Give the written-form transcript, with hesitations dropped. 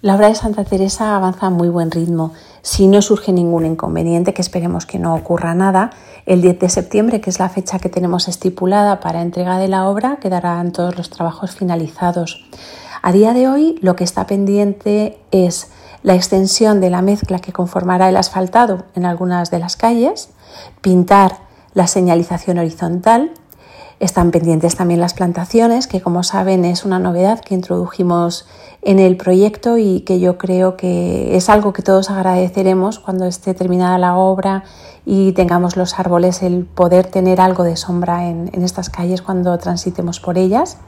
La obra de Santa Teresa avanza a muy buen ritmo. Si no surge ningún inconveniente, que esperemos que no ocurra nada, el 10 de septiembre, que es la fecha que tenemos estipulada para entrega de la obra, quedarán todos los trabajos finalizados. A día de hoy, lo que está pendiente es la extensión de la mezcla que conformará el asfaltado en algunas de las calles, pintar la señalización horizontal. Están pendientes también las plantaciones, que como saben es una novedad que introdujimos en el proyecto y que yo creo que es algo que todos agradeceremos cuando esté terminada la obra y tengamos los árboles, el poder tener algo de sombra en estas calles cuando transitemos por ellas.